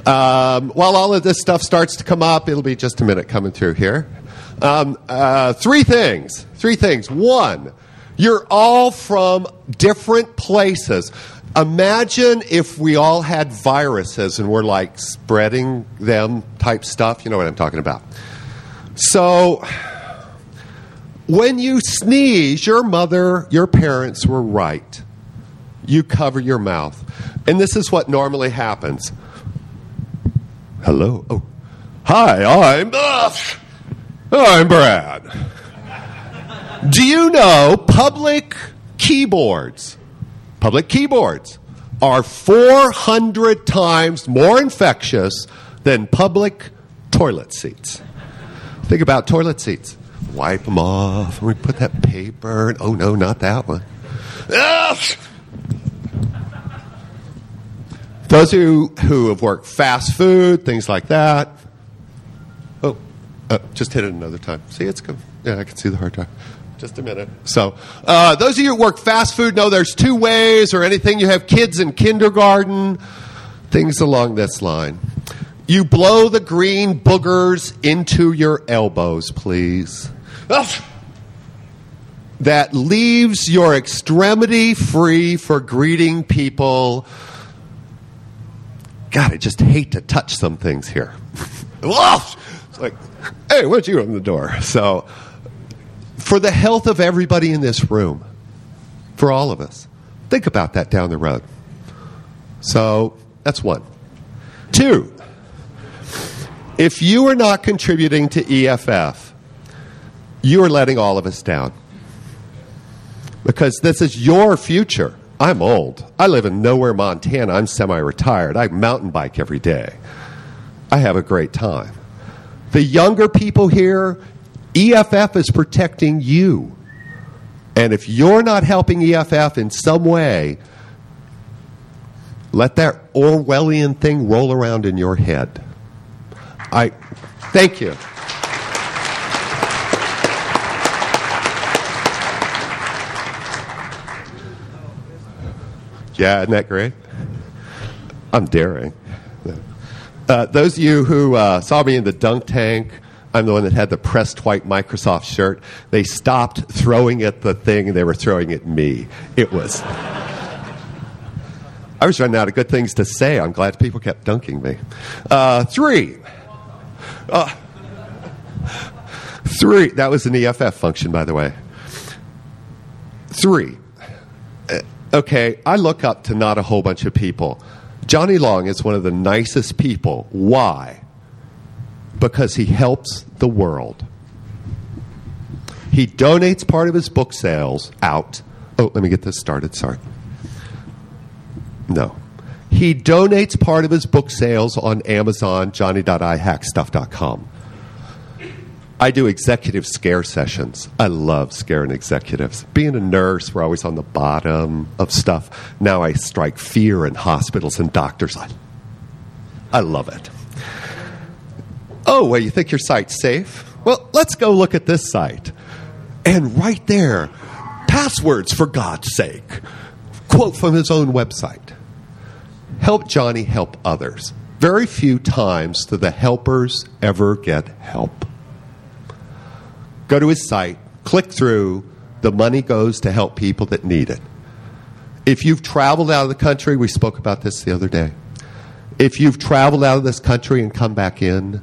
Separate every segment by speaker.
Speaker 1: While all of this stuff starts to come up, it'll be just a minute coming through here. Three things. One, you're all from different places. Imagine if we all had viruses and we're like spreading them type stuff. You know what I'm talking about. So when you sneeze, your mother, your parents were right. You cover your mouth. And this is what normally happens. Hello. Oh, hi, I'm Brad. Do you know public keyboards are 400 times more infectious than public toilet seats? Think about toilet seats. Wipe them off. We put that paper. Oh, no, not that one. Those of you who have worked fast food, things like that. Oh, just hit it another time. See, it's good. Yeah, I can see the hard drive. Just a minute. So, those of you who work fast food know there's two ways, or anything. You have kids in kindergarten, things along this line. You blow the green boogers into your elbows, please. That leaves your extremity free for greeting people. God, I just hate to touch some things here. It's like, hey, why don't you open the door? So, for the health of everybody in this room, for all of us, think about that down the road. So, that's one. Two, if you are not contributing to EFF, you are letting all of us down. Because this is your future. I'm old. I live in nowhere, Montana. I'm semi-retired. I mountain bike every day. I have a great time. The younger people here, EFF is protecting you. And if you're not helping EFF in some way, let that Orwellian thing roll around in your head. Thank you. Yeah, isn't that great? I'm daring. Those of you who saw me in the dunk tank, I'm the one that had the pressed white Microsoft shirt. They stopped throwing at the thing, and they were throwing at me. It was... I was running out of good things to say. I'm glad people kept dunking me. Three. That was an EFF function, by the way. Three. Okay, I look up to not a whole bunch of people. Johnny Long is one of the nicest people. Why? Because he helps the world. He donates part of his book sales out. Oh, let me get this started. Sorry. No. He donates part of his book sales on Amazon, johnny.ihackstuff.com. I do executive scare sessions. I love scaring executives. Being a nurse, we're always on the bottom of stuff. Now I strike fear in hospitals and doctors. I love it. Oh, well, you think your site's safe? Well, let's go look at this site. And right there, passwords for God's sake. Quote from his own website. Help Johnny help others. Very few times do the helpers ever get help. Go to his site, click through, the money goes to help people that need it. If you've traveled out of the country, we spoke about this the other day. If you've traveled out of this country and come back in,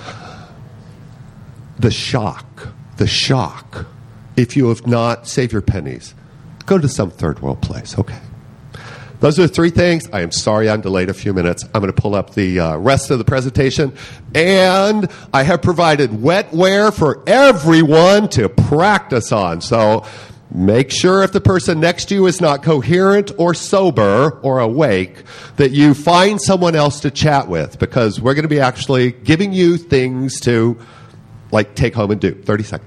Speaker 1: the shock, if you have not, save your pennies. Go to some third world place, okay? Those are the three things. I am sorry I'm delayed a few minutes. I'm going to pull up the rest of the presentation. And I have provided wetware for everyone to practice on. So make sure if the person next to you is not coherent or sober or awake, that you find someone else to chat with. Because we're going to be actually giving you things to, like, take home and do. 30 seconds.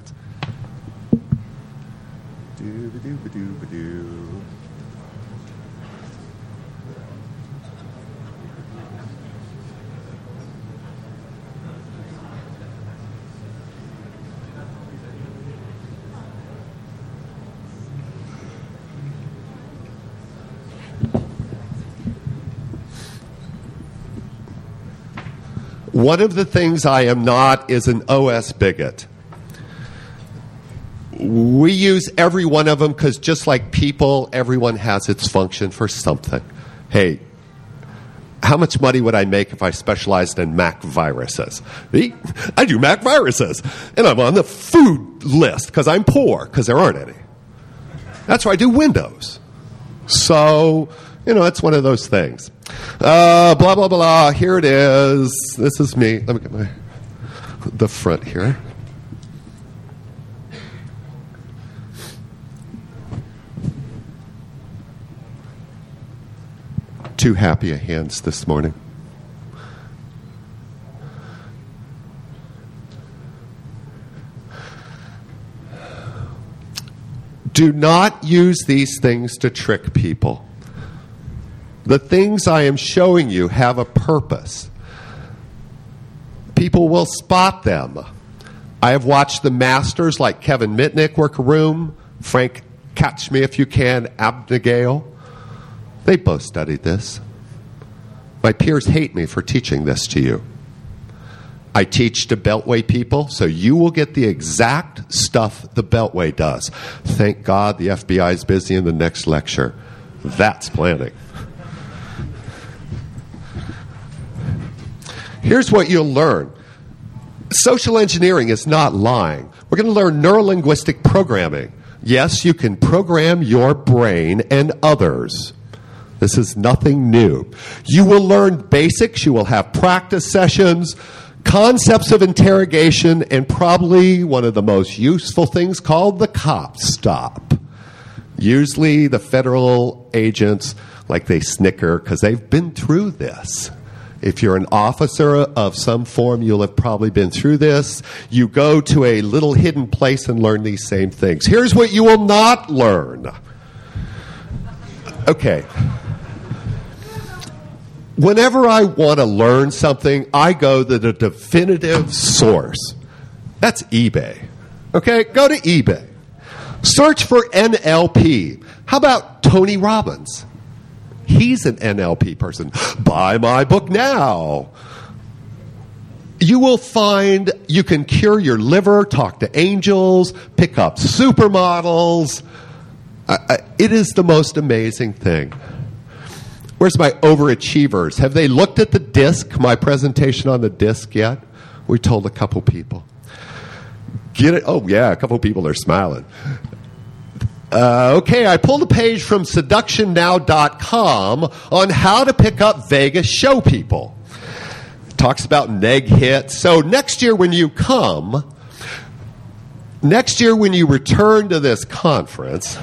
Speaker 1: One of the things I am not is an OS bigot. We use every one of them because just like people, everyone has its function for something. Hey, how much money would I make if I specialized in Mac viruses? I do Mac viruses, and I'm on the food list because I'm poor, because there aren't any. That's why I do Windows. So, it's one of those things. Blah, blah, blah. Here it is. This is me. Let me get the front here. Too happy a hands this morning. Do not use these things to trick people. The things I am showing you have a purpose. People will spot them. I have watched the masters like Kevin Mitnick work a room, Frank Catch Me If You Can, Abnegale. They both studied this. My peers hate me for teaching this to you. I teach to Beltway people, so you will get the exact stuff the Beltway does. Thank God the FBI is busy in the next lecture. That's planning. Here's what you'll learn. Social engineering is not lying. We're going to learn neurolinguistic programming. Yes, you can program your brain and others. This is nothing new. You will learn basics. You will have practice sessions, concepts of interrogation, and probably one of the most useful things called the cop stop. Usually the federal agents, they snicker because they've been through this. If you're an officer of some form, you'll have probably been through this. You go to a little hidden place and learn these same things. Here's what you will not learn. Okay. Whenever I want to learn something, I go to the definitive source. That's eBay. Okay? Go to eBay. Search for NLP. How about Tony Robbins? He's an NLP person. Buy my book now. You will find you can cure your liver, talk to angels, pick up supermodels. It is the most amazing thing. Where's my overachievers? Have they looked at the disc, my presentation on the disc yet? We told a couple people. Get it? Oh, yeah, a couple people are smiling. Okay, I pulled a page from seductionnow.com on how to pick up Vegas show people. It talks about neg hits. So next year when you return to this conference,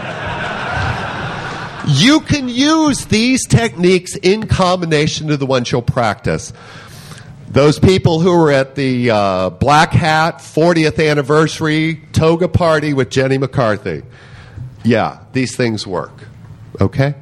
Speaker 1: you can use these techniques in combination to the ones you'll practice. Those people who were at the Black Hat 40th anniversary toga party with Jenny McCarthy. Yeah, these things work. Okay?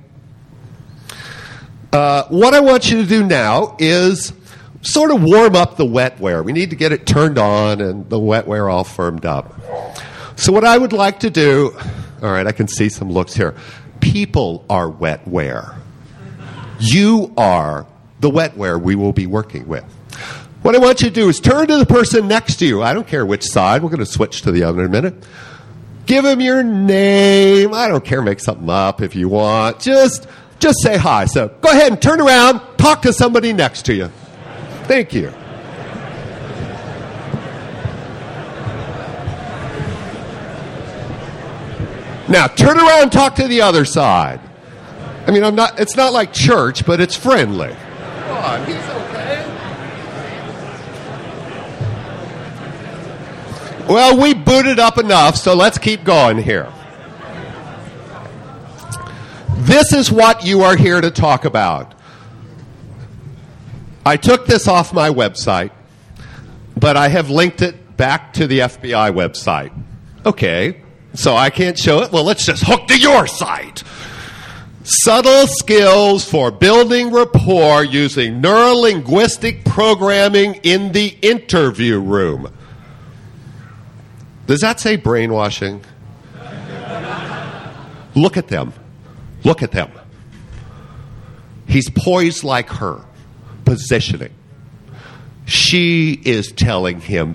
Speaker 1: What I want you to do now is sort of warm up the wetware. We need to get it turned on and the wetware all firmed up. So what I would like to do, all right, I can see some looks here. People are wetware. You are the wetware we will be working with. What I want you to do is turn to the person next to you. I don't care which side. We're going to switch to the other in a minute. Give him your name. I don't care. Make something up if you want. Just say hi. So go ahead and turn around. Talk to somebody next to you. Thank you. Now, turn around and talk to the other side. I mean, it's not like church, but it's friendly. Come on, he's okay. Well, we booted up enough, so let's keep going here. This is what you are here to talk about. I took this off my website, but I have linked it back to the FBI website. Okay. So I can't show it? Well, let's just hook to your site. Subtle skills for building rapport using neurolinguistic programming in the interview room. Does that say brainwashing? Look at them. Look at them. He's poised like her. Positioning. She is telling him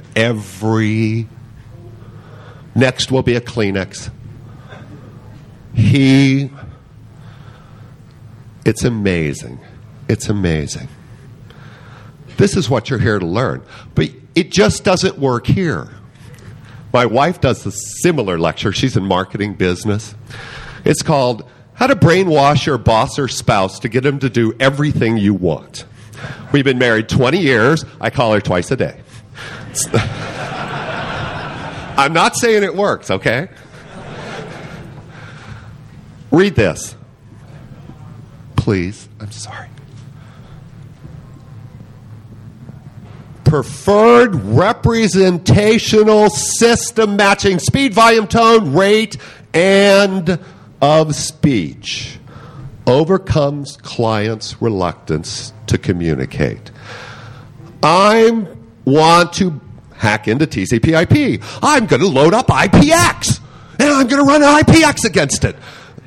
Speaker 1: next will be a Kleenex. It's amazing. It's amazing. This is what you're here to learn. But it just doesn't work here. My wife does a similar lecture. She's in marketing business. It's called How to Brainwash Your Boss or Spouse to Get Him to Do Everything You Want. We've been married 20 years. I call her twice a day. I'm not saying it works, okay? Read this. Please. I'm sorry. Preferred representational system matching speed, volume, tone, rate, and of speech overcomes clients' reluctance to communicate. I want to hack into TCP/IP. I'm going to load up IPX, and I'm going to run an IPX against it.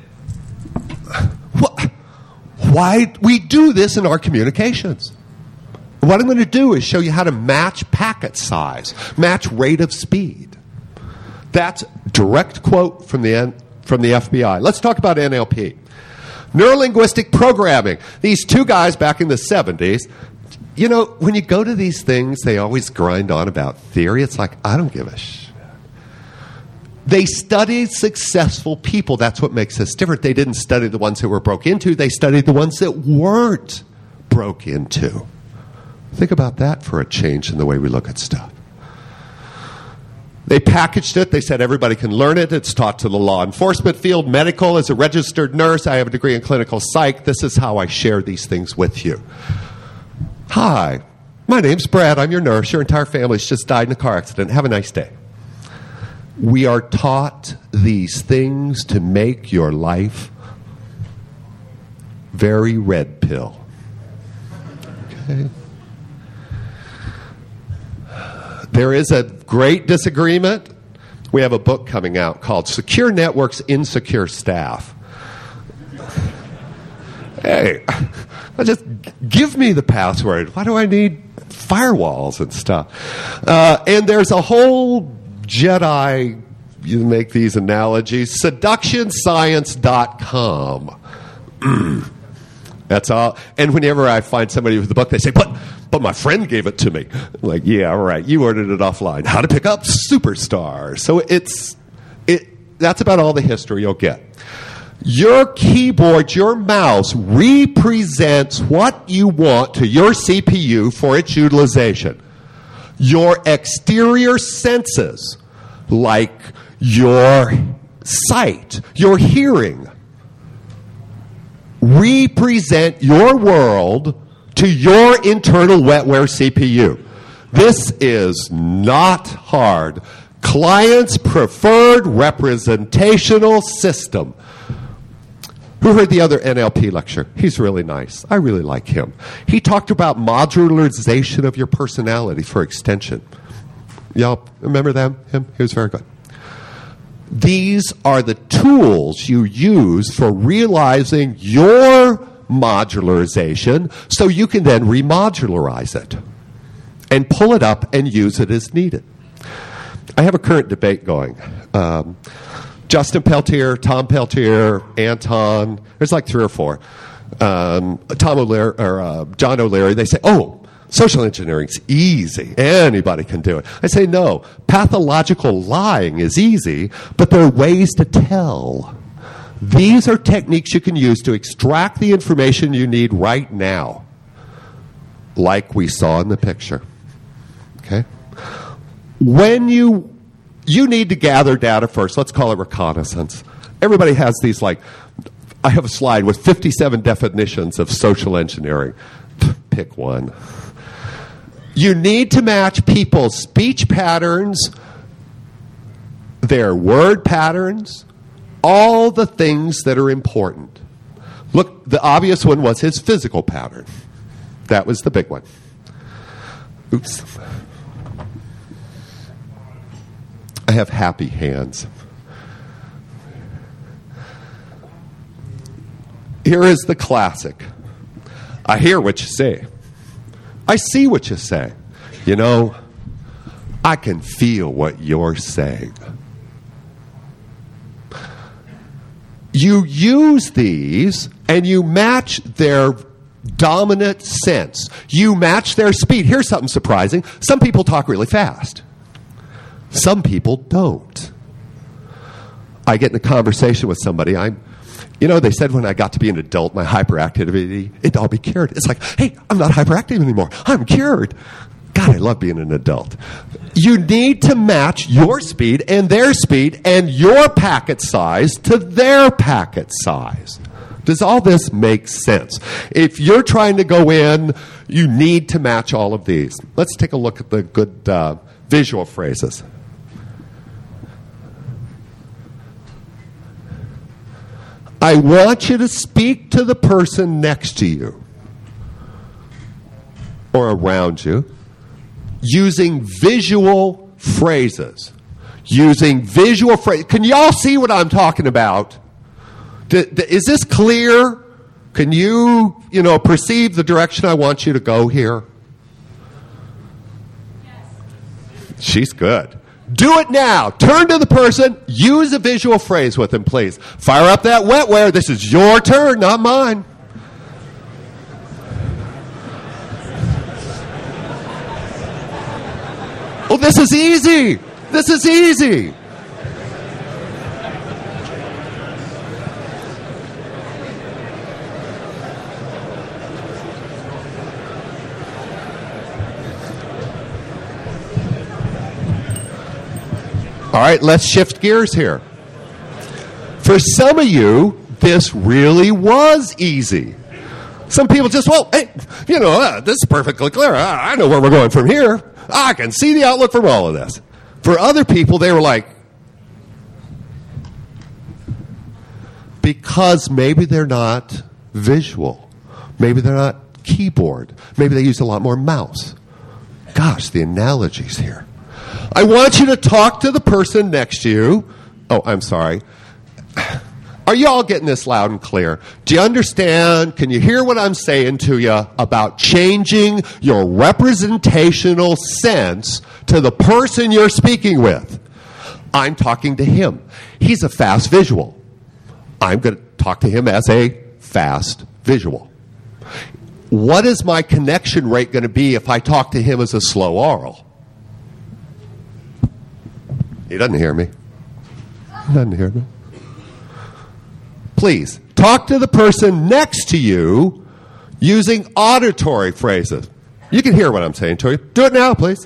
Speaker 1: Why we do this in our communications? What I'm going to do is show you how to match packet size, match rate of speed. That's direct quote from the FBI. Let's talk about NLP. Neurolinguistic programming. These two guys back in the 70s, you know, when you go to these things, they always grind on about theory. It's like, I don't give a shit. They studied successful people. That's what makes us different. They didn't study the ones that were broke into. They studied the ones that weren't broke into. Think about that for a change in the way we look at stuff. They packaged it. They said everybody can learn it. It's taught to the law enforcement field, medical. As a registered nurse, I have a degree in clinical psych. This is how I share these things with you. Hi, my name's Brad. I'm your nurse. Your entire family's just died in a car accident. Have a nice day. We are taught these things to make your life very red pill. Okay? There is a great disagreement. We have a book coming out called Secure Networks, Insecure Staff. Hey, just give me the password. Why do I need firewalls and stuff? And there's a whole Jedi, you make these analogies, seductionscience.com. That's all. And whenever I find somebody with the book, they say, but my friend gave it to me. I'm like, yeah, all right, you ordered it offline. How to pick up superstars. So that's about all the history you'll get. Your keyboard, your mouse, represents what you want to your CPU for its utilization. Your exterior senses, like your sight, your hearing, represent your world to your internal wetware CPU. This is not hard. Client's preferred representational system. Who heard the other NLP lecture? He's really nice. I really like him. He talked about modularization of your personality for extension. Y'all remember him? He was very good. These are the tools you use for realizing your modularization so you can then remodularize it and pull it up and use it as needed. I have a current debate going. Justin Peltier, Tom Peltier, Anton, there's like 3 or 4. John O'Leary, they say, social engineering's easy. Anybody can do it. I say, no. Pathological lying is easy, but there are ways to tell. These are techniques you can use to extract the information you need right now, like we saw in the picture. Okay? When you need to gather data first. Let's call it reconnaissance. Everybody has these, I have a slide with 57 definitions of social engineering. Pick one. You need to match people's speech patterns, their word patterns, all the things that are important. Look, the obvious one was his physical pattern. That was the big one. Oops. I have happy hands. Here is the classic. I hear what you say. I see what you say. You know, I can feel what you're saying. You use these and you match their dominant sense. You match their speed. Here's something surprising. Some people talk really fast. Some people don't. I get in a conversation with somebody. They said when I got to be an adult, my hyperactivity, it'd all be cured. It's like, hey, I'm not hyperactive anymore. I'm cured. God, I love being an adult. You need to match your speed and your packet size to their packet size. Does all this make sense? If you're trying to go in, you need to match all of these. Let's take a look at the good visual phrases. I want you to speak to the person next to you or around you using visual phrases. Can y'all see what I'm talking about? Is this clear? Can you, perceive the direction I want you to go here? Yes. She's good. Do it now. Turn to the person. Use a visual phrase with them, please. Fire up that wetware. This is your turn, not mine. Oh, this is easy. This is easy. All right, let's shift gears here. For some of you, this really was easy. Some people just, this is perfectly clear. I know where we're going from here. I can see the outlook from all of this. For other people, they were like, because maybe they're not visual. Maybe they're not keyboard. Maybe they use a lot more mouse. Gosh, the analogies here. I want you to talk to the person next to you. Oh, I'm sorry. Are you all getting this loud and clear? Do you understand? Can you hear what I'm saying to you about changing your representational sense to the person you're speaking with? I'm talking to him. He's a fast visual. I'm going to talk to him as a fast visual. What is my connection rate going to be if I talk to him as a slow oral? He doesn't hear me. He doesn't hear me. Please, talk to the person next to you using auditory phrases. You can hear what I'm saying to you. Do it now, please.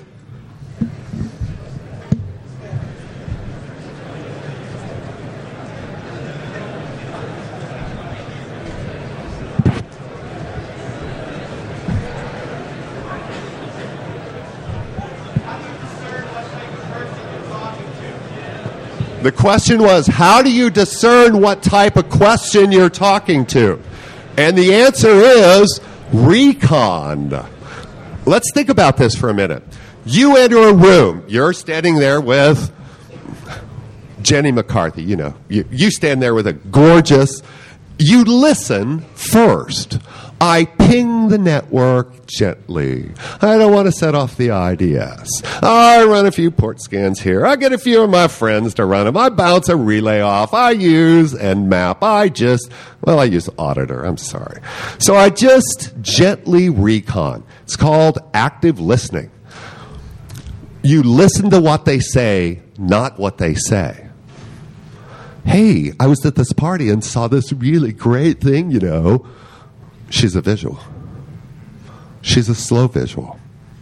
Speaker 1: The question was, how do you discern what type of question you're talking to? And the answer is recon. Let's think about this for a minute. You enter a room. You're standing there with Jenny McCarthy. You stand there with a gorgeous... You listen first. I ping the network gently. I don't want to set off the IDS. I run a few port scans here. I get a few of my friends to run them. I bounce a relay off. I use Nmap. I use Auditor. I'm sorry. So I just gently recon. It's called active listening. You listen to what they say, not what they say. Hey, I was at this party and saw this really great thing, She's a visual. She's a slow visual.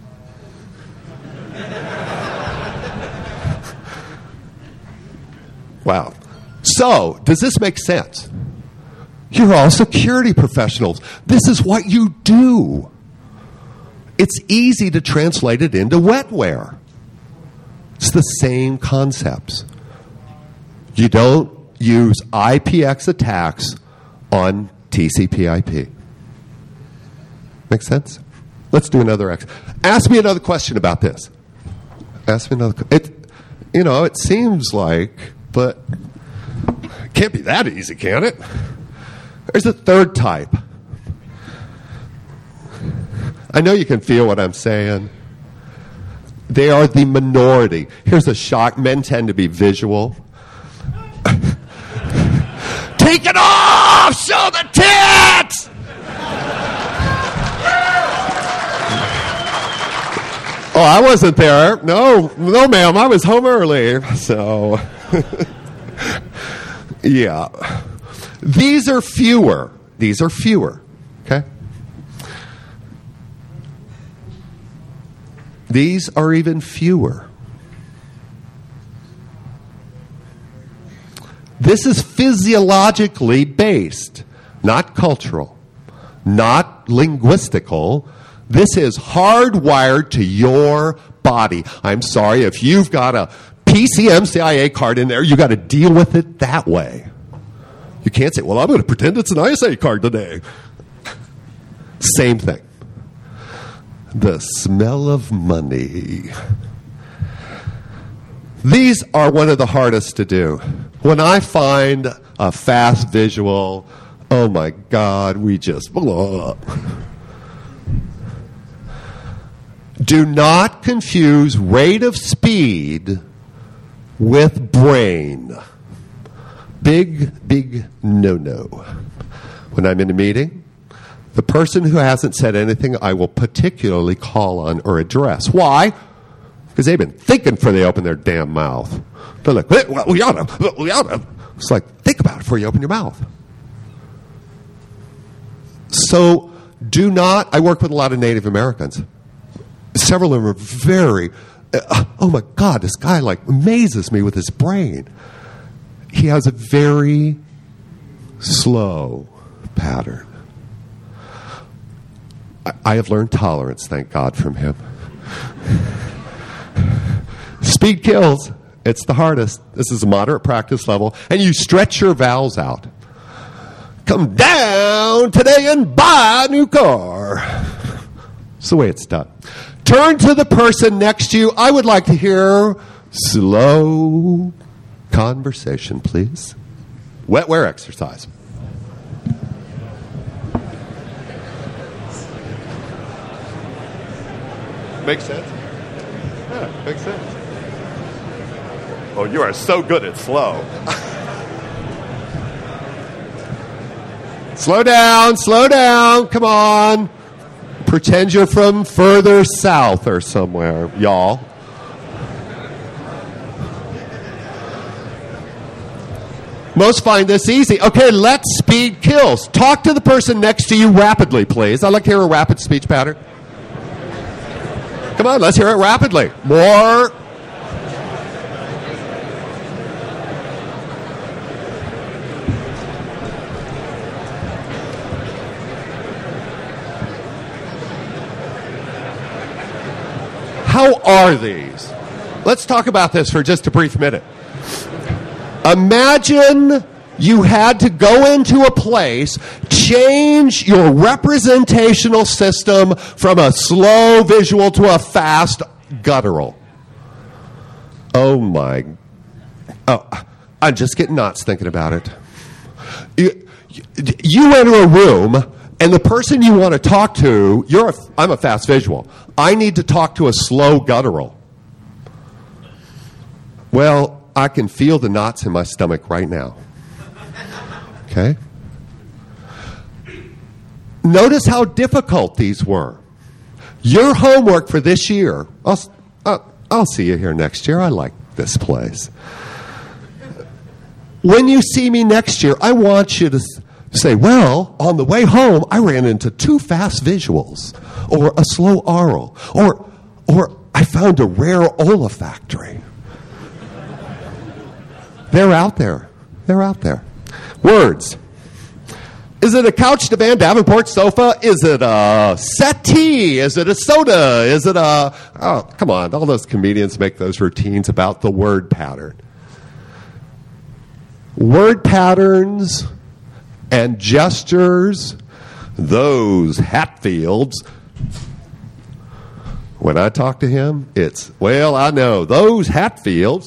Speaker 1: Wow. So, does this make sense? You're all security professionals. This is what you do. It's easy to translate it into wetware. It's the same concepts. You don't use IPX attacks on TCP/IP. Make sense? Let's do another Ask me another question about this. Ask me another. It seems like, but it can't be that easy, can it? There's a third type. I know you can feel what I'm saying. They are the minority. Here's a shock. Men tend to be visual. Take it off! Show the tits! Oh, I wasn't there. No, ma'am. I was home early. So, yeah. These are fewer. Okay? These are even fewer. This is physiologically based, not cultural, not linguistical. This is hardwired to your body. I'm sorry, if you've got a PCMCIA card in there, you got to deal with it that way. You can't say, well, I'm going to pretend it's an ISA card today. Same thing. The smell of money. These are one of the hardest to do. When I find a fast visual, oh my God, we just blow up. Do not confuse rate of speed with brain. Big no-no. When I'm in a meeting, the person who hasn't said anything, I will particularly call on or address. Why? Because they've been thinking before they open their damn mouth. They're like, well, we ought to. It's like, think about it before you open your mouth. So do not, I work with a lot of Native Americans. Several of them are very, oh my God, this guy like amazes me with his brain. He has a very slow pattern. I have learned tolerance, thank God, from him. Speed kills. It's the hardest. This is a moderate practice level. And you stretch your vowels out. Come down today and buy a new car. It's the way it's done. Turn to the person next to you. I would like to hear slow conversation, please. Wetware exercise. Makes sense? Yeah, makes sense. Oh, you are so good at slow. Slow down, come on. Pretend you're from further south or somewhere, y'all. Most find this easy. Okay, let speed kills. Talk to the person next to you rapidly, please. I'd like to hear a rapid speech pattern. Come on, let's hear it rapidly. More. How are these? Let's talk about this for just a brief minute. Imagine you had to go into a place, change your representational system from a slow visual to a fast guttural. Oh, I'm just getting nuts thinking about it. You enter a room, and the person you want to talk to, I'm a fast visual. I need to talk to a slow guttural. Well, I can feel the knots in my stomach right now. Okay? Notice how difficult these were. Your homework for this year, I'll see you here next year. I like this place. When you see me next year, I want you to say, well, on the way home, I ran into 2 fast visuals, or a slow oral, or I found a rare olfactory. They're out there. Words. Is it a couch, divan, Davenport, sofa? Is it a settee? Is it a soda? Is it a... Oh, come on. All those comedians make those routines about the word pattern. Word patterns and gestures, those Hatfields. When I talk to him, it's, well, I know, those Hatfields.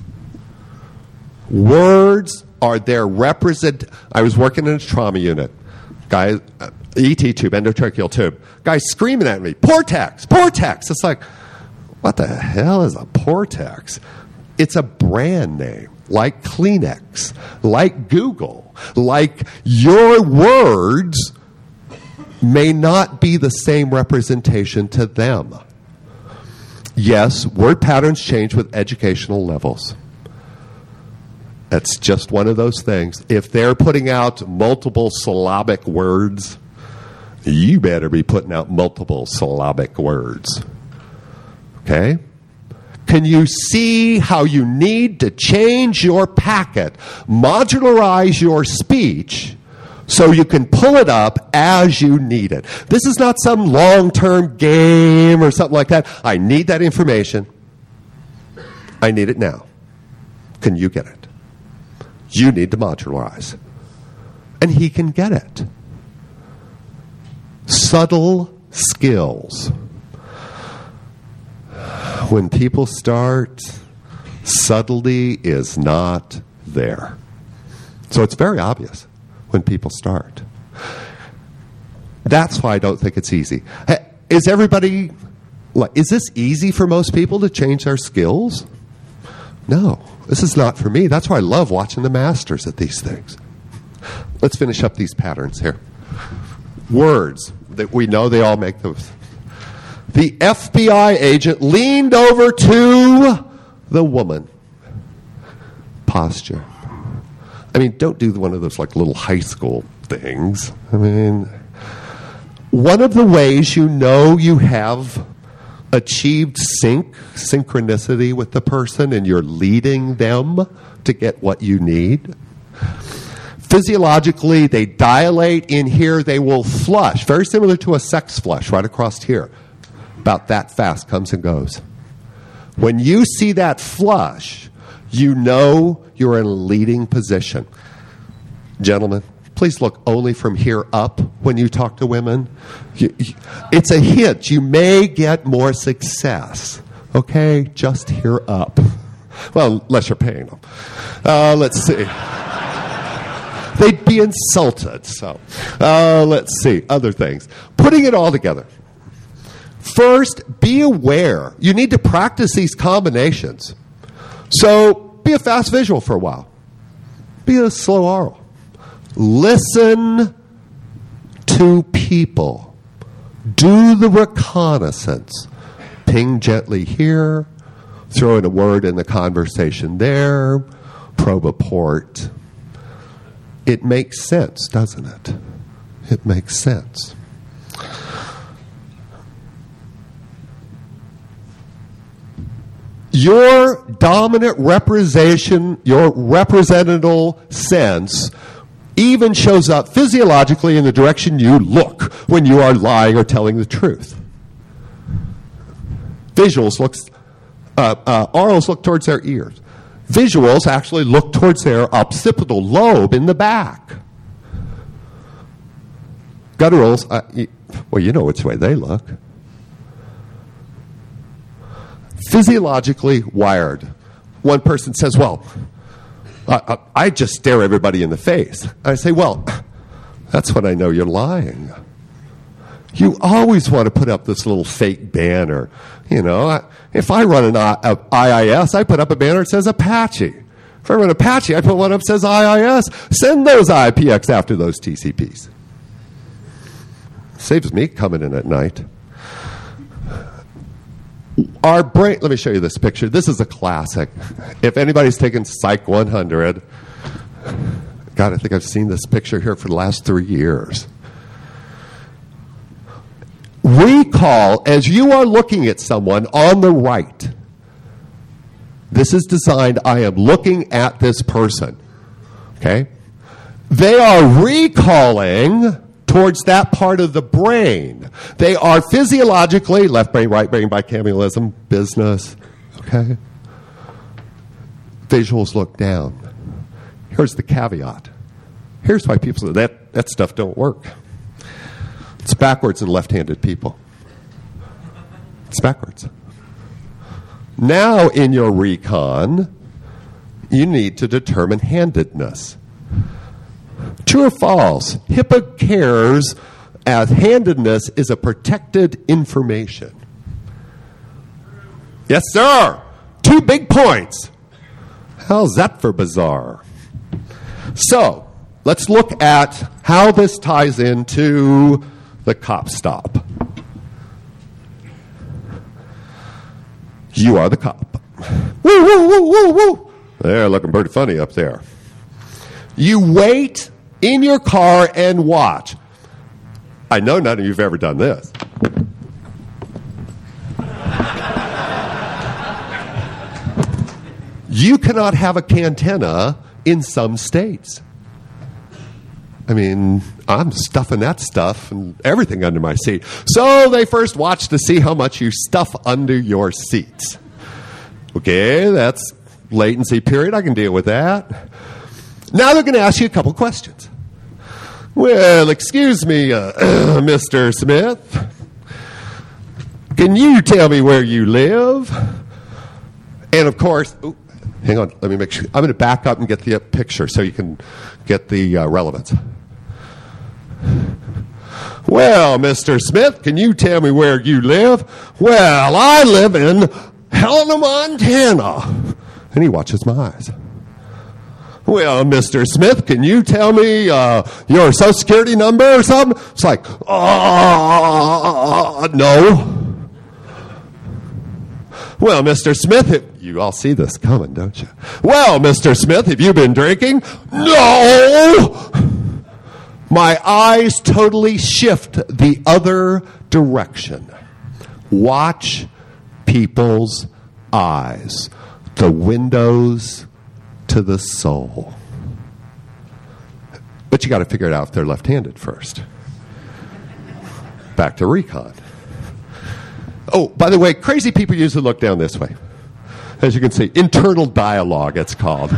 Speaker 1: Words are their I was working in a trauma unit. Guy, ET tube, endotracheal tube. Guy screaming at me, Portex. It's like, What the hell is a Portex? It's a brand name, like Kleenex, like Google, like your words may not be the same representation to them. Yes, word patterns change with educational levels. That's just one of those things. If they're putting out multiple syllabic words, you better be putting out multiple syllabic words. Okay? Can you see how you need to change your packet, modularize your speech, so you can pull it up as you need it? This is not some long-term game or something like that. I need that information. I need it now. Can you get it? You need to modularize. And he can get it. Subtle skills. When people start, subtlety is not there. So it's very obvious when people start. That's why I don't think it's easy. Is this easy for most people to change their skills? No, this is not for me. That's why I love watching the masters at these things. Let's finish up these patterns here. Words that we know they all make those. The FBI agent leaned over to the woman. Posture. I mean, don't do one of those like little high school things. I mean, one of the ways you know you have achieved synchronicity with the person and you're leading them to get what you need. Physiologically, they dilate in here, they will flush. Very similar to a sex flush right across here. About that fast, comes and goes. When you see that flush, you know you're in a leading position. Gentlemen, please look only from here up when you talk to women. It's a hint. You may get more success. Okay? Just here up. Well, unless you're paying them. Let's see. They'd be insulted. So, let's see. Other things. Putting it all together. First, be aware. You need to practice these combinations. So, be a fast visual for a while. Be a slow oral. Listen to people. Do the reconnaissance. Ping gently here. Throw in a word in the conversation there. Probe a port. It makes sense, doesn't it? It makes sense. Your dominant representation, your representative sense, even shows up physiologically in the direction you look when you are lying or telling the truth. Orals look towards their ears. Visuals actually look towards their occipital lobe in the back. Gutturals, well, you know which way they look. Physiologically wired. One person says, well, I just stare everybody in the face. I say, well, that's when I know you're lying. You always want to put up this little fake banner. You know, if I run an IIS, I put up a banner that says Apache. If I run Apache, I put one up that says IIS. Send those IPX after those TCPs. Saves me coming in at night. Our brain, let me show you this picture. This is a classic. If anybody's taken Psych 100, God, I think I've seen this picture here for the last 3 years. Recall, as you are looking at someone on the right, this is designed, I am looking at this person. Okay? They are recalling towards that part of the brain. They are physiologically, left brain, right brain, bicameralism, business. Okay? Visuals look down. Here's the caveat. Here's why people say that stuff don't work. It's backwards in left-handed people. It's backwards. Now in your recon, you need to determine handedness. True or false? HIPAA cares as handedness is a protected information. Yes, sir. 2 big points. How's that for bizarre? So, let's look at how this ties into the cop stop. You are the cop. Woo, woo, woo, woo, woo. They're looking pretty funny up there. You wait in your car and watch. I know none of you have ever done this. You cannot have a cantenna in some states. I mean, I'm stuffing that stuff and everything under my seat. So they first watch to see how much you stuff under your seats. Okay, that's latency period. I can deal with that. Now they're going to ask you a couple questions. Well, excuse me, Mr. Smith. Can you tell me where you live? And of course, hang on, let me make sure. I'm going to back up and get the picture so you can get the relevance. Well, Mr. Smith, can you tell me where you live? Well, I live in Helena, Montana. And he watches my eyes. Well, Mr. Smith, can you tell me your Social Security number or something? It's like, no. Well, Mr. Smith, you all see this coming, don't you? Well, Mr. Smith, have you been drinking? No! My eyes totally shift the other direction. Watch people's eyes. The windows to the soul. But you got to figure it out if they're left-handed first. Back to recon. Oh, by the way, crazy people usually look down this way. As you can see, internal dialogue, it's called.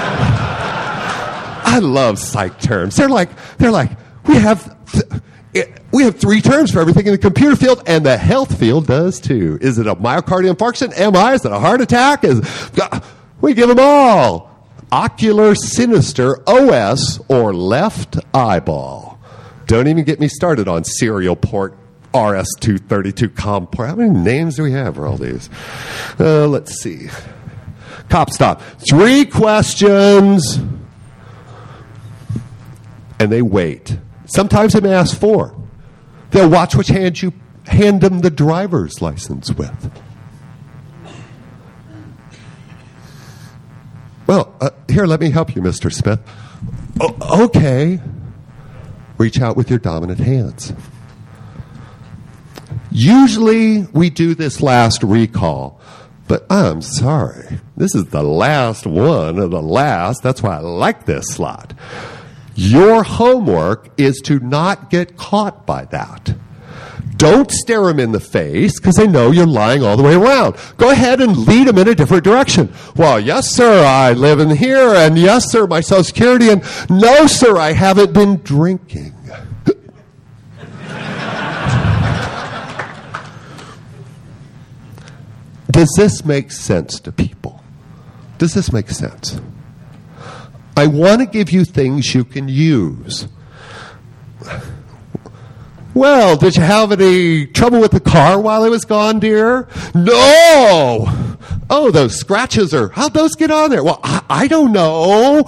Speaker 1: I love psych terms. They're like we have 3 terms for everything in the computer field, and the health field does too. Is it a myocardial infarction? MI? Is it a heart attack? We give them all. Ocular sinister, OS, or left eyeball. Don't even get me started on serial port RS-232 COM port. How many names do we have for all these? Let's see. Cop stop. 3 questions. And they wait. Sometimes they may ask 4. They'll watch which hand you hand them the driver's license with. Well, here, let me help you, Mr. Smith. Oh, okay. Reach out with your dominant hands. Usually we do this last recall, but I'm sorry. This is the last one of the last. That's why I like this slot. Your homework is to not get caught by that. Don't stare them in the face because they know you're lying all the way around. Go ahead and lead them in a different direction. Well, yes, sir, I live in here, and yes, sir, my Social Security, and no, sir, I haven't been drinking. Does this make sense to people? Does this make sense? I want to give you things you can use. Well, did you have any trouble with the car while it was gone, dear? No! Oh, those scratches how'd those get on there? Well, I don't know.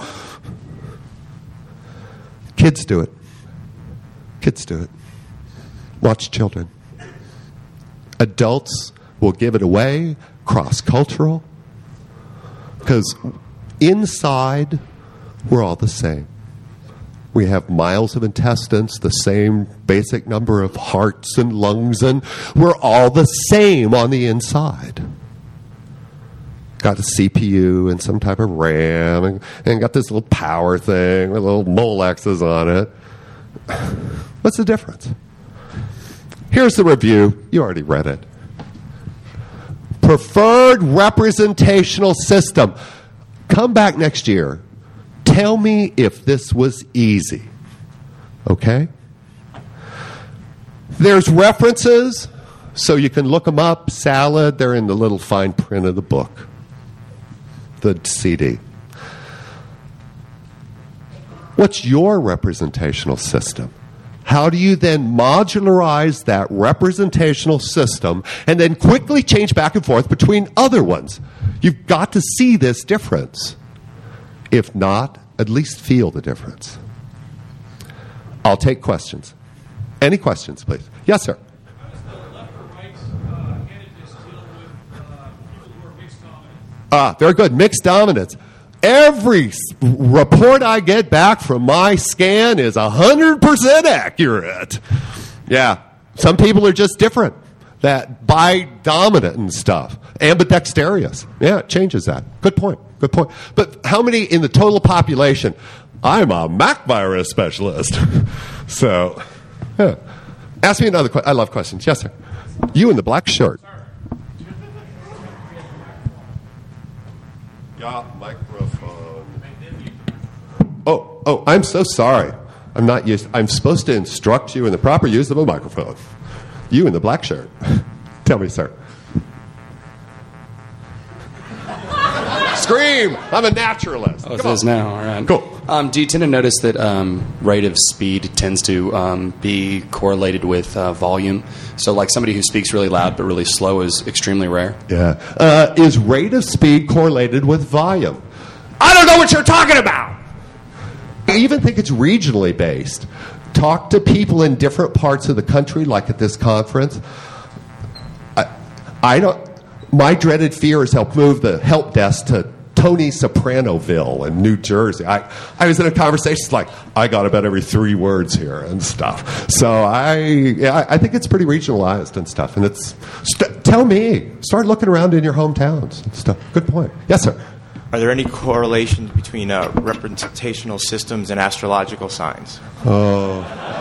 Speaker 1: Kids do it. Kids do it. Watch children. Adults will give it away, cross-cultural, because inside, we're all the same. We have miles of intestines, the same basic number of hearts and lungs, and we're all the same on the inside. Got a CPU and some type of RAM, and got this little power thing with little Molexes on it. What's the difference? Here's the review. You already read it. Preferred representational system. Come back next year. Tell me if this was easy. Okay? There's references, so you can look them up. Salad, they're in the little fine print of the book, the CD. What's your representational system? How do you then modularize that representational system and then quickly change back and forth between other ones? You've got to see this difference. If not, at least feel the difference. I'll take questions. Any questions, please? Yes, sir.
Speaker 2: How does the left or right candidates deal with people who are mixed dominant?
Speaker 1: Very good. Mixed dominance. Every report I get back from my scan is 100% accurate. Yeah. Some people are just different. That bidominant and stuff. Ambidextrous. Yeah, it changes that. Good point. Good point. But how many in the total population? I'm a Mac virus specialist. So, yeah. Ask me another question. I love questions. Yes, sir. You in the black shirt. Yeah, microphone. Oh, I'm so sorry. I'm supposed to instruct you in the proper use of a microphone. You in the black shirt. Tell me, sir. Scream! I'm a naturalist.
Speaker 3: Oh, it is now. All right.
Speaker 1: Cool.
Speaker 3: Do you tend to notice that rate of speed tends to be correlated with volume? So, like somebody who speaks really loud but really slow is extremely rare.
Speaker 1: Yeah. Is rate of speed correlated with volume? I don't know what you're talking about! I even think it's regionally based. Talk to people in different parts of the country, like at this conference. I don't. My dreaded fear is help move the help desk to Tony Sopranoville in New Jersey. I was in a conversation, it's like, I got about every 3 words here and stuff. So I think it's pretty regionalized and stuff. And tell me, start looking around in your hometowns and stuff. Good point. Yes, sir.
Speaker 4: Are there any correlations between representational systems and astrological signs?
Speaker 1: Oh.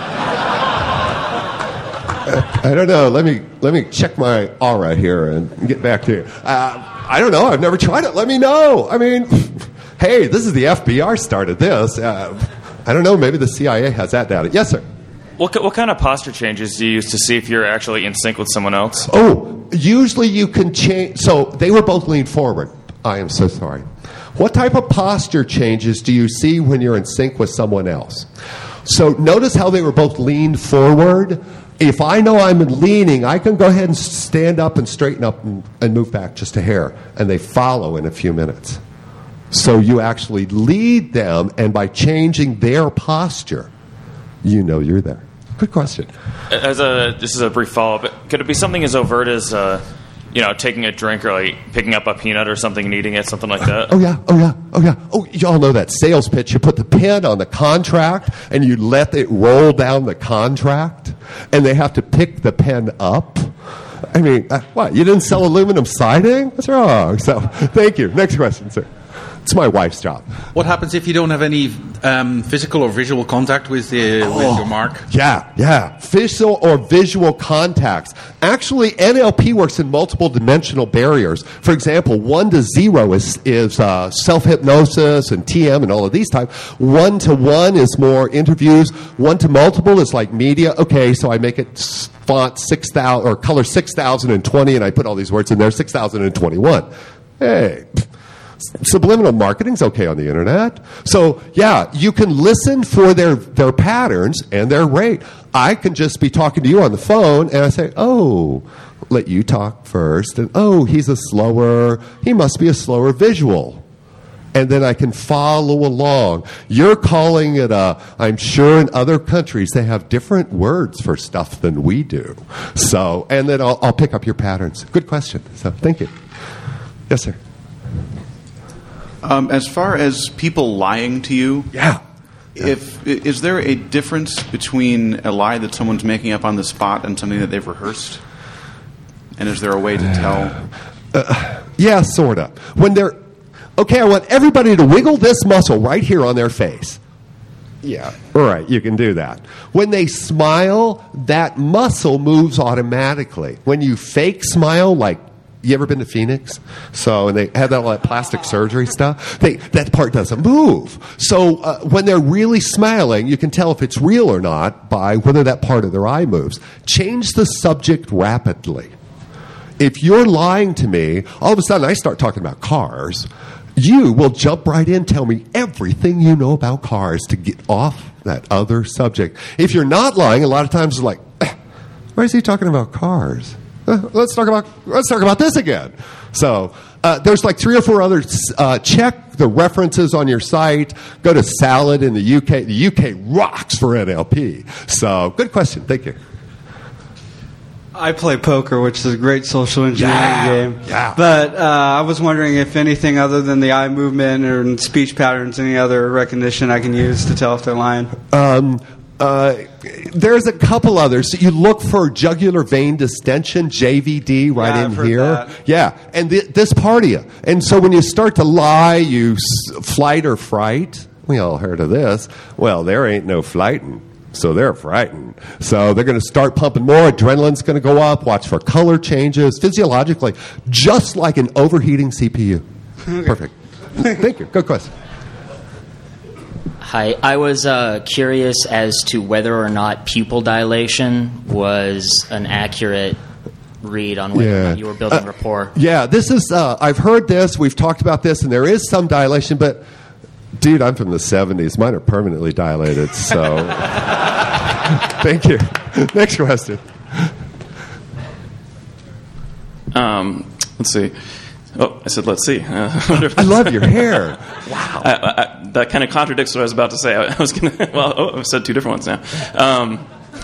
Speaker 1: I don't know. Let me check my aura here and get back to you. I don't know. I've never tried it. Let me know. I mean, hey, this is the FBI started this. I don't know. Maybe the CIA has that data. Yes, sir.
Speaker 5: What kind of posture changes do you use to see if you're actually in sync with someone else?
Speaker 1: Oh, usually you can change. So they were both leaned forward. I am so sorry. What type of posture changes do you see when you're in sync with someone else? So notice how they were both leaned forward. If I know I'm leaning, I can go ahead and stand up and straighten up and move back just a hair, and they follow in a few minutes. So you actually lead them, and by changing their posture, you know you're there. Good question.
Speaker 5: This is a brief follow-up. Could it be something as overt as taking a drink or like picking up a peanut or something and eating it, something like that?
Speaker 1: Oh yeah. Oh, y'all know that sales pitch. You put the pen on the contract and you let it roll down the contract, and they have to pick the pen up. I mean, what? You didn't sell aluminum siding? What's wrong? So, thank you. Next question, sir. It's my wife's job.
Speaker 6: What happens if you don't have any physical or visual contact with your mark?
Speaker 1: Yeah. Physical or visual contacts. Actually, NLP works in multiple dimensional barriers. For example, 1 to 0 is self-hypnosis and TM and all of these types. 1 to 1 is more interviews. 1 to multiple is like media. Okay, so I make it font 6,000 or color 6020, and I put all these words in there, 6021. Hey. Subliminal marketing's okay on the internet. So, yeah, you can listen for their patterns and their rate. I can just be talking to you on the phone, and I say, oh, let you talk first. And, oh, he must be a slower visual. And then I can follow along. You're calling it I'm sure in other countries they have different words for stuff than we do. So, and then I'll pick up your patterns. Good question. So, thank you. Yes, sir.
Speaker 7: As far as people lying to you,
Speaker 1: yeah.
Speaker 7: Is there a difference between a lie that someone's making up on the spot and something that they've rehearsed? And is there a way to tell?
Speaker 1: Yeah, sort of. When they're okay, I want everybody to wiggle this muscle right here on their face. Yeah, all right, you can do that. When they smile, that muscle moves automatically. When you fake smile, like, you ever been to Phoenix? So, and they have all that plastic surgery stuff. That part doesn't move. So, when they're really smiling, you can tell if it's real or not by whether that part of their eye moves. Change the subject rapidly. If you're lying to me, all of a sudden I start talking about cars. you will jump right in, tell me everything you know about cars to get off that other subject. If you're not lying, a lot of times it's like, why is he talking about cars? Let's talk about this again. So there's like 3 or 4 others. Check the references on your site. Go to Salad in the UK. The UK rocks for NLP. So good question. Thank you.
Speaker 8: I play poker, which is a great social engineering game.
Speaker 1: Yeah.
Speaker 8: But I was wondering if anything other than the eye movement or speech patterns, any other recognition I can use to tell if they're lying.
Speaker 1: There's a couple others. You look for jugular vein distension, JVD, right
Speaker 8: Yeah,
Speaker 1: in
Speaker 8: I've heard
Speaker 1: here.
Speaker 8: that.
Speaker 1: Yeah, and this part of you. And so when you start to lie, you flight or fright. We all heard of this. Well, there ain't no flighting. So they're frightened. So they're going to start pumping more. Adrenaline's going to go up. Watch for color changes physiologically, just like an overheating CPU. Perfect. Thank you. Good question.
Speaker 9: Hi. I was curious as to whether or not pupil dilation was an accurate read on whether or not you were building rapport.
Speaker 1: Yeah, this is, I've heard this. We've talked about this, and there is some dilation, but dude, I'm from the 70s. Mine are permanently dilated, so thank you. Next question.
Speaker 3: Let's see. Oh, I said, let's see.
Speaker 1: I love your hair. Wow.
Speaker 3: That kind of contradicts what I was about to say. I was going to, I've said 2 different ones now.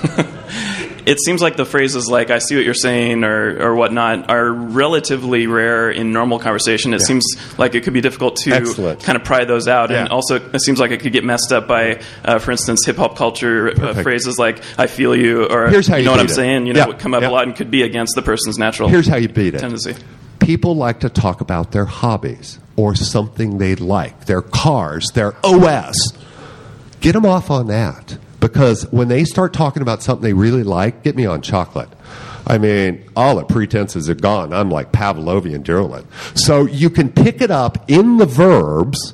Speaker 3: It seems like the phrases like, I see what you're saying or whatnot are relatively rare in normal conversation. It seems like it could be difficult to kind of pry those out. Yeah. And also, it seems like it could get messed up by, for instance, hip-hop culture phrases like, I feel you, or
Speaker 1: Here's how you
Speaker 3: know what I'm
Speaker 1: beat it.
Speaker 3: saying, would come up a lot and could be against the person's natural
Speaker 1: Here's how you beat it.
Speaker 3: tendency.
Speaker 1: People like to talk about their hobbies or something they like, their cars, their OS. Get them off on that. Because when they start talking about something they really like, get me on chocolate. I mean, all the pretenses are gone. I'm like Pavlovian Durlin. So you can pick it up in the verbs,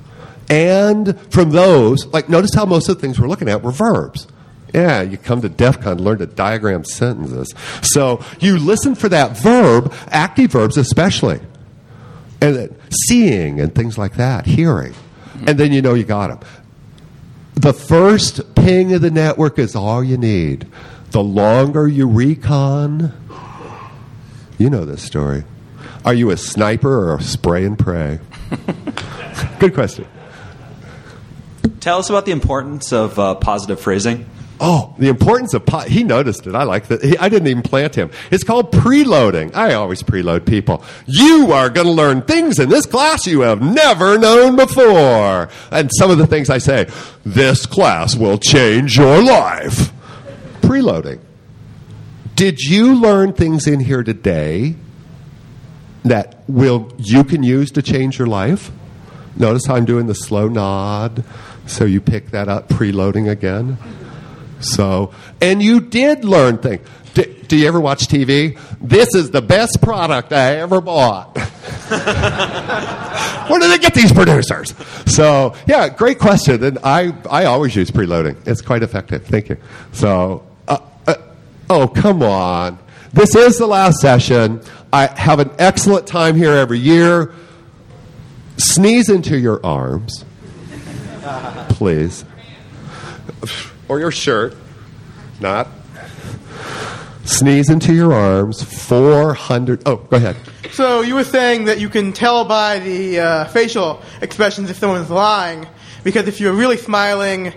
Speaker 1: and from those, like notice how most of the things we're looking at were verbs. Yeah, you come to DEF CON to learn to diagram sentences. So you listen for that verb, active verbs especially, and then seeing and things like that, hearing. And then you know you got them. The first ping of the network is all you need. The longer you recon, you know this story. Are you a sniper or a spray and pray? Good question.
Speaker 10: Tell us about the importance of positive phrasing.
Speaker 1: Oh, the importance of he noticed it. I like that. I didn't even plant him. It's called preloading. I always preload people. You are going to learn things in this class you have never known before. And some of the things I say, this class will change your life. Preloading. Did you learn things in here today that you can use to change your life? Notice how I'm doing the slow nod. So you pick that up, preloading again. So, and you did learn things. Do you ever watch TV? This is the best product I ever bought. Where do they get these producers? So, yeah, great question. And I always use preloading. It's quite effective. Thank you. So, oh, come on. This is the last session. I have an excellent time here every year. Sneeze into your arms, please. Or your shirt. Not. Sneeze into your arms. 400. Oh, go ahead.
Speaker 11: So you were saying that you can tell by the facial expressions if someone's lying, because if you're really smiling,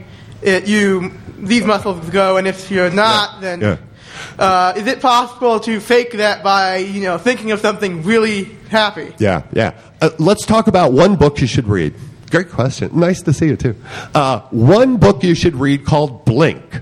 Speaker 11: these muscles go, and if you're not, then is it possible to fake that by thinking of something really happy?
Speaker 1: Yeah. Let's talk about one book you should read. Great question. Nice to see you, too. One book you should read called Blink.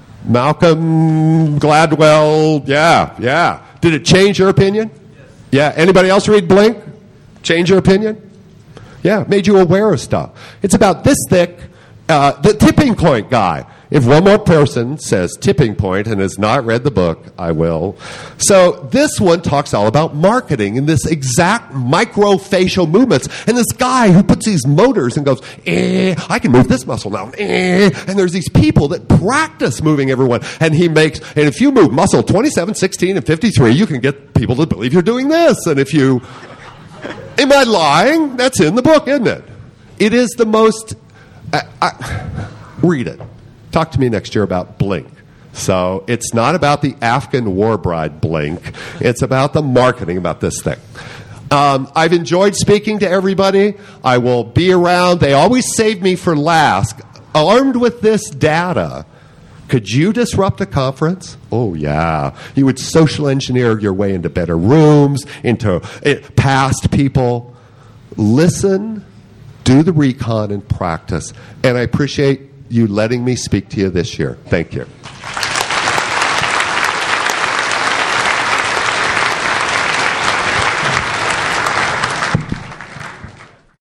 Speaker 1: Malcolm Gladwell. Yeah. Did it change your opinion? Yes. Yeah. Anybody else read Blink? Change your opinion? Yeah. Made you aware of stuff. It's about this thick. The tipping point guy. If one more person says tipping point and has not read the book, I will. So this one talks all about marketing and this exact microfacial movements. And this guy who puts these motors and goes, I can move this muscle now. And there's these people that practice moving everyone. And if you move muscle 27, 16, and 53, you can get people to believe you're doing this. And if you... Am I lying? That's in the book, isn't it? It is the most... read it. Talk to me next year about Blink. So it's not about the Afghan war bride Blink. It's about the marketing about this thing. I've enjoyed speaking to everybody. I will be around. They always save me for last. Armed with this data, could you disrupt a conference? Oh, yeah. You would social engineer your way into better rooms, into past people. Listen, do the recon, and practice. And I appreciate you letting me speak to you this year. Thank you.